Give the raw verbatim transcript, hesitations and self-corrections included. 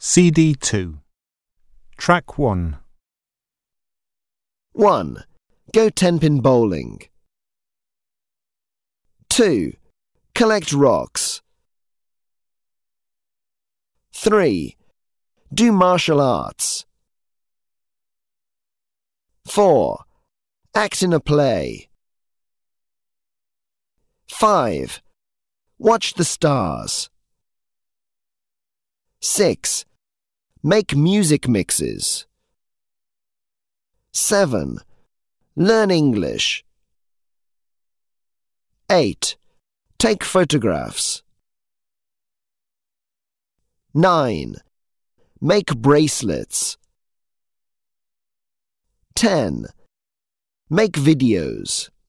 C D two. Track one. one. Go ten-pin bowling. two. Collect rocks. three. Do martial arts. four. Act in a play. five. Watch the stars. six. Make music mixes. seven. Learn English. eight. Take photographs. nine. Make bracelets. ten. Make videos.